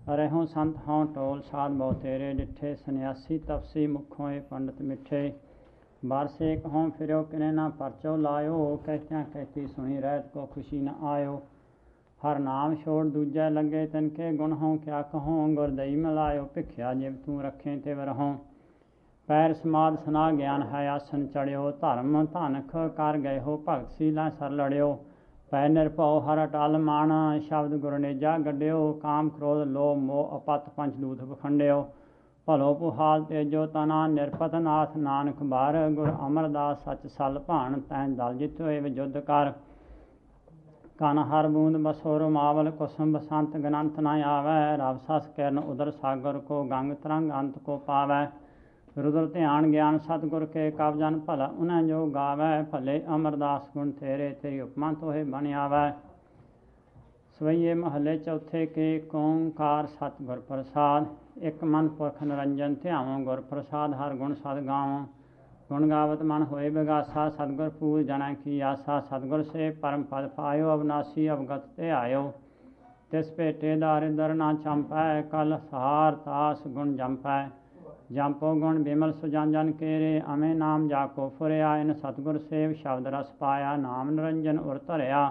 रहूँ संत हों टोल साध बहु तेरे डिठे सन्यासी तपसी मुखों ए पंडित मिठे बारसेक हों फिरो किने ना परचो लायो कहत्या कहती सुनी रहत को खुशी न आयो हर नाम छोड़ दूजा लगे तिनके गुण हों क्या कहों गुरदई मिलायो भिख्या जिब तू रखें तिव रहों पैर समाध सना ज्ञान है आसन चढ़ियो धर्म धनख कर गए हो भगत सीला सर लड़ियो पै निरभਉ हर अटल मान शब्द गुरनेजा गड्डियो काम क्रोध लोभ मोह अपत पंचदूत बखंडियो भलो पुहाल तेजो तना निरपत नाथ नानक बार गुर अमरदास सच सल भान तैन दल जितो एव युद्ध कर कन हर बूंद बसो रुमावल कुसुम बसंत गनंत न आवै रव सस किरण उदर सागर को गंग तरंग अंत को पावै रुद्र ध्यान ज्ञान सतगुर के कब जन भला उन्हें जो गावै भले अमरदास गुण तेरे तेरी उपमा तोहे बन आवै सवैये महले चौथे के ओंकार सतगुर प्रसाद एक मन पुरख निरंजन ध्यावों गुर प्रसाद हर गुण सद गावों गुण गावत मन होए बिगासा सतगुर पूर जन की आसा सतगुर से परम पद पायो अविनाशी अवगत ते आयो तिस भेटे दारिद्र ना चंपै कल सहार तास गुण जंपै जंपो गुण बिमल सुजान केरे अमे नाम जाको फुरया इन सतगुर सेव शब्द रस पाया नाम निरंजन उर धरया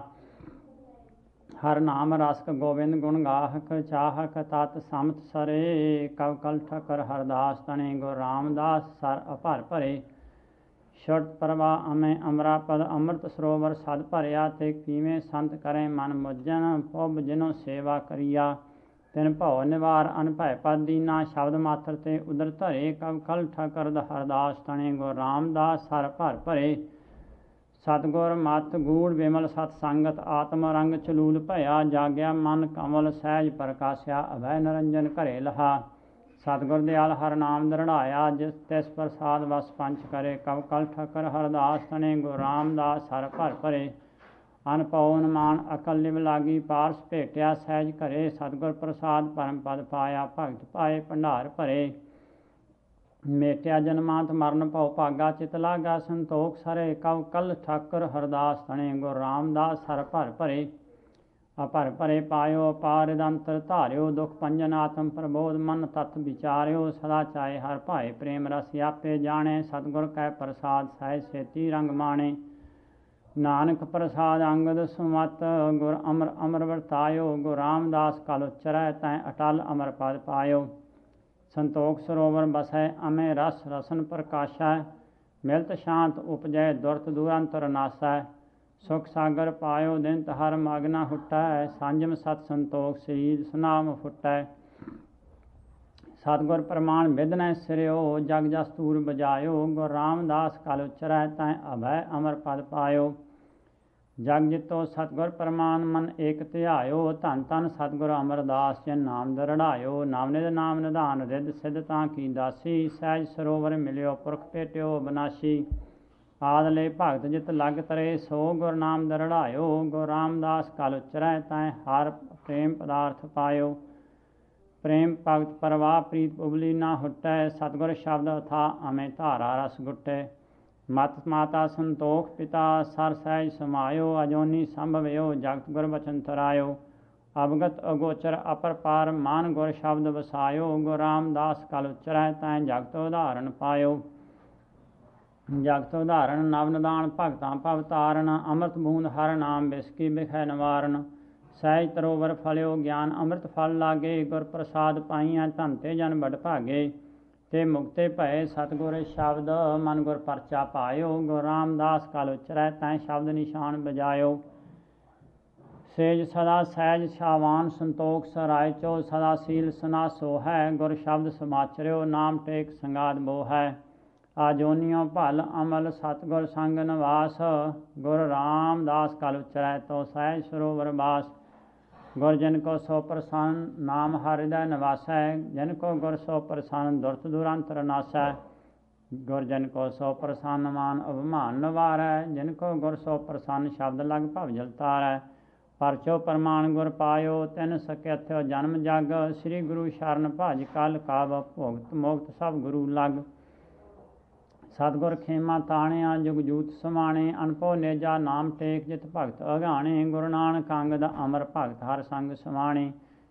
हर नाम रसक गोविंद गुण गाहक चाहक तत् समत सरे कव कल ठकर हरदास तने गुर रामदास सर अभर भरे छुट प्रभा अमे अमरा पद अमृत सरोवर सद भरया ते पीवें संत करें मन मुजन पुब जिनो सेवा करिया तिन भव निवार अनभय पद दीना शब्द मात्र ते उदर धरे कब कल ठकर हरदास तने गुर रामदास सर भर भरे सतगुर मत गूढ़ विमल सत संगत आत्म रंग चलूल भया जाग्या मन कमल सहज प्रकाश्या अभय निरंजन घरे लहा सतगुर दयाल हर नाम दृढ़ाया जिस तिस प्रसाद वस पंच करे कब कल ठकर हरदास तने गुर रामदास सर भर भरे अनपौ अनुमान अकल लिव लागी पारस भेटिया सहज घरे सतगुर प्रसाद परम पद पाया भगत पाए भंडार भरे मेटिया जन्मांत मरण भौ भागा चित लागा संतोख सरे कव कल ठाकुर हरदास तने गुर रामदास सर भर भरे अभर भरे पायो अपार दंतर धारियो दुख पंजन आत्म प्रबोध मन तत्व विचारियो सदा चाहे हर भाए प्रेम रस आपे जाने सतगुर कै प्रसाद सहज सेती रंग माणे नानक प्रसाद अंगद सुमत गुर अमर अमर वर्तायो गुर रामदास कल उच्चरै तैं अटल अमर पद पायो संतोख सरोवर बसै अमे रस रसन प्रकाशै मिलत शांत उपजै दुरत दुरंतर नासै सुख सागर पायो दिन हर मगना हुटै संजम सत संतोख शरीर सुनाम फुटै सतगुर प्रमाण विदनै सिरियो जग जस तूर बजायो गुर रामदास कल उच्चरै तैं अभय अमर पद पायो जग जितो सतगुर प्रमाण मन एक ध्यायो धन धन सतगुर अमरदास जन नाम दृढ़ायो नाम निध नाम निधान रिद सिद्ध तां की दासी सहज सरोवर मिलियो पुरख भेटियो अविनाशी आदले भगत जित लग तरे सो गुर नाम दृढ़ायो गुर रामदास कल उच्चरै तैं हर प्रेम पदार्थ पायो प्रेम भगत परवाह प्रीत उबली ना हुटै सतगुर शब्द अथा अमे धारा रस गुटै मत माता संतोख पिता सर सहज समायो अजोनी संभवयो जगत गुर बचन तरायो अवगत अगोचर अपर पार मान गुर शब्द वसायो गुर रामदास कल उच्चरै तैं जगत उदाहरण पायो जगत उदाहरण नव निदान भगतां भव तारण अमृत बूंद हर नाम बिसकी बिखै निवारण सहज तरोवर फलियो ज्ञान अमृत फल लागे गुर प्रसाद पाइया धन ते जन बड़ भागे ते मुक्ते भय सतगुर शब्द मन गुर परचा पायो गुर रामदास कल उच्चरै तैं शब्द निशान बजायो सेज सदा सहज छावान संतोख सराय चो सदा सील सनासो है गुर शब्द समाचरियो नाम टेक संगाद बो है आजोनियो भल अमल सतगुर संग निवास गुर रामदास कल उच्चरै तो सहज सरोवर बास गुर जिन को सो प्रसन्न नाम हृदय निवासै जिन को गुर सो प्रसन्न दुरत दुरंतर नासै गुर जिन को सो प्रसन्न मान अभिमान निवारै जिन को गुर सो प्रसन्न शब्द लग भव जल तारै परचो प्रमाण गुर पायो तिन सकथ्यो जन्म जग श्री गुरु शरण भज कल काव भोगत मुक्त सब गुरु लग सतगुर खेमा ताणिया जुग जूत समाणे अनपो नेजा नाम टेक जित भगत अगाणे गुरु नानक अंगद अमर भगत हर संग समाणे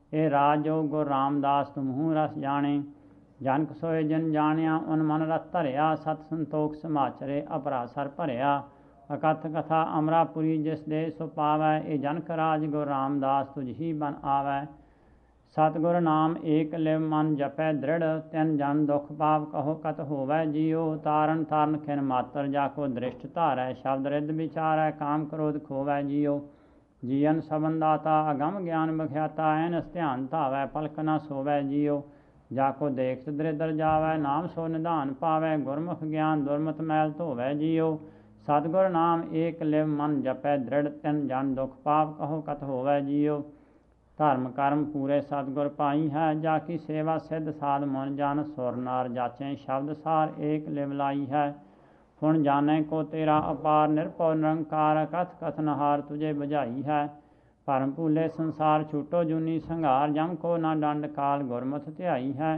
ਇਹ ਰਾਜ ਜੋਗ ਗੁਰ ਰਾਮਦਾਸ ਤੁਮਹੂ ਰਸ ਜਾਣੇ। ਜਨਕ ਸੋਏ ਜਿਨ ਜਾਣਿਆ ਉਨ ਮਨ ਰਤ ਧਰਿਆ। ਸਤ ਸੰਤੋਖ ਸਮਾਚਰੇ ਅਪਰਾ ਸਰ ਭਰਿਆ। ਅਕਥ ਕਥਾ ਅਮਰਾਪੁਰੀ ਜਿਸ ਦੇ ਸੋ ਪਾਵੈ। ਇਹ ਜਨਕ ਰਾਜ ਗੁਰ ਰਾਮਦਾਸ ਤੁਝ ਹੀ ਬਨ ਆਵੈ। ਸਤਿਗੁਰ ਨਾਮ ਏਕ ਲਿਵ ਮਨ ਜਪੈ ਦ੍ਰਿੜ। ਤਿਨ ਜਨ ਦੁਖ ਪਾਪ ਕਹੋ ਕਤ ਹੋਵੈ ਜੀਉ। ਤਾਰਨ ਤਾਰਨ ਖਿਨ ਮਾਤਰ ਜਾ ਕੋ ਦ੍ਰਿਸ਼ਟ ਧਾਰੈ। ਸ਼ਬਦ ਰਿੱਧ ਵਿਚਾਰੈ ਕਾਮ ਕ੍ਰੋਧ ਖੋਵੈ ਜੀਉ। ਜੀਅਨ ਸਬਨ ਦਾਤਾ ਅਗਮ ਗਿਆਨ ਬਖਿਆਤਾ। ਐਨਸ ਧਿਆਨ ਧਾਵੈ ਪਲਕ ਨ ਸੋਵੈ ਜੀਉ। ਜਾ ਕੋ ਦੇਖਤ ਦ੍ਰਿਦਰ ਜਾਵੈ ਨਾਮ ਸੋ ਨਿਧਾਨ ਪਾਵੈ। ਗੁਰਮੁਖ ਗਿਆਨ ਦੁਰਮਤ ਮੈਲ ਧੋਵੈ ਜੀਉ। ਸਤਿਗੁਰ ਨਾਮ ਏਕ ਲਿਵ ਮਨ ਜਪੈ ਦ੍ਰਿੜ। ਤਿਨ ਜਨ ਦੁਖ ਪਾਪ ਕਹੋ ਕਤ ਹੋਵੈ ਜੀਉ। ਧਰਮ ਕਰਮ ਪੂਰੇ ਸਤਿਗੁਰ ਪਾਈ ਹੈ। ਜਾ ਕੀ ਸੇਵਾ ਸਿੱਧ ਸਾਧ ਮਨ ਜਨ ਸੁਰ ਨਾਰ ਜਾਚੈ। ਸ਼ਬਦ ਸਾਰ ਏਕ ਲਿਵ ਲਾਈ ਹੈ। ਹੁਣ ਜਾਣੈ ਕੋ ਤੇਰਾ ਅਪਾਰ ਨਿਰਭਉ ਨਿਰੰਕਾਰ। ਕਥ ਕਥਨਹਾਰ ਤੁਝੇ ਬੁਝਾਈ ਹੈ। ਭਰਮ ਭੂਲੇ ਸੰਸਾਰ ਛੂਟੋ ਜੂਨੀ ਸੰਘਾਰ। ਜਮ ਕੋ ਨਾ ਡੰਡ ਕਾਲ ਗੁਰਮਤਿ ਧਿਆਈ ਹੈ।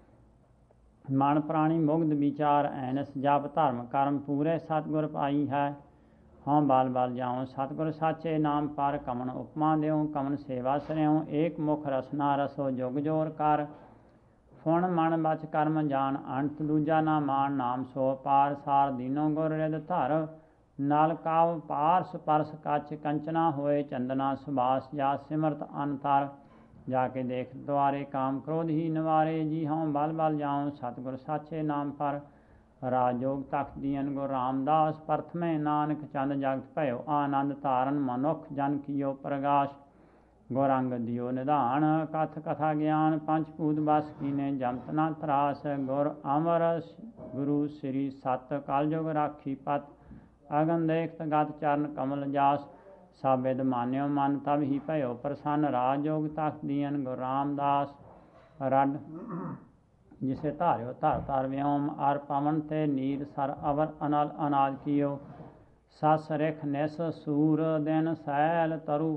ਮਨ ਪ੍ਰਾਣੀ ਮੁਗਧ ਵਿਚਾਰ ਐਨਸ ਜਪ। ਧਰਮ ਕਰਮ ਪੂਰੇ ਸਤਿਗੁਰ ਪਾਈ ਹੈ। ਹਉ ਬਲ ਬਲ ਜਾਉ ਸਤਿਗੁਰ ਸਾਚੇ ਨਾਮ ਪਰ। ਕਮਨ ਉਪਮਾ ਦਿਉ ਕਮਨ ਸੇਵਾ ਸਰਿਉ। ਏਕ ਮੁਖ ਰਸਨਾ ਰਸੋ ਜੁਗ ਜੋਰ ਕਰ। ਫੁਣ ਮਨ ਬਚ ਕਰਮ ਜਾਣ ਅੰਤ। ਦੂਜਾ ਨਾ ਮਾਨ ਨਾਮ ਸੋ ਪਾਰ। ਸਾਰ ਦੀਨੋ ਗੁਰ ਰਿਦ ਧਰ। ਨਲ ਕਾਵ ਪਾਰਸ ਪਰਸ ਕੱਚ ਕੰਚਨਾ ਹੋਏ। ਚੰਦਨਾ ਸੁਬਾਸ ਜਾ ਸਿਮਰਤ ਅੰਤਰ। ਜਾ ਕੇ ਦੇਖ ਦੁਆਰੇ ਕਾਮ ਕ੍ਰੋਧ ਹੀ ਨਿਵਾਰੇ। ਜੀ ਹਉ ਬਲ ਬਲ ਜਾਉ ਸਤਿਗੁਰ ਸਾਚੇ ਨਾਮ ਪਰ। ਰਾਜੋਗ ਤਖਤ ਦੀਨ ਗੁਰ ਰਾਮਦਾਸ। ਪ੍ਰਥਮੇ ਨਾਨਕ ਚੰਦ ਜਗਤ ਭਇਓ ਆਨੰਦ। ਧਾਰਨ ਮਨੁਖ ਜਨ ਕੀਓ ਪ੍ਰਗਾਸ਼। ਗੁਰ ਅੰਗਦ ਦਿਓ ਨਿਧਾਨ ਕਥ ਕਥਾ ਗਿਆਨ। ਪੰਚ ਭੂਤ ਬਸ ਕੀਨੇ ਜਮਤ ਨ ਤਰਾਸ। ਗੁਰ ਅਮਰ ਗੁਰੂ ਸ੍ਰੀ ਸਤ ਕਲਯੁਗ ਰਾਖੀ ਪਤ। ਅਗਨ ਦੇਖਤ ਗਤ ਚਰਨ ਕਮਲ ਜਾਸ। ਸਭ ਵਿਦ ਮਾਨਿਓ ਮਨ ਤਬ ਹੀ ਭਇਓ ਪ੍ਰਸੰਨ। ਰਾਜੋਗ ਤਖਤ ਦੀਨ ਗੁਰ ਰਾਮਦਾਸ। ਰੱਡ ਜਿਸੇ ਧਾਰਿਓ ਧਰ ਧਰ ਵਿਓਮ। ਅਰ ਪਵਨ ਤੇ ਨੀਰ ਸਰ ਅਵਰ ਅਨਲ ਅਨਾਜ ਕੀਓ। ਸਸ ਰਿਖ ਨਿਸ ਸੂਰ ਦਿਨ ਸੈਲ ਤਰੁ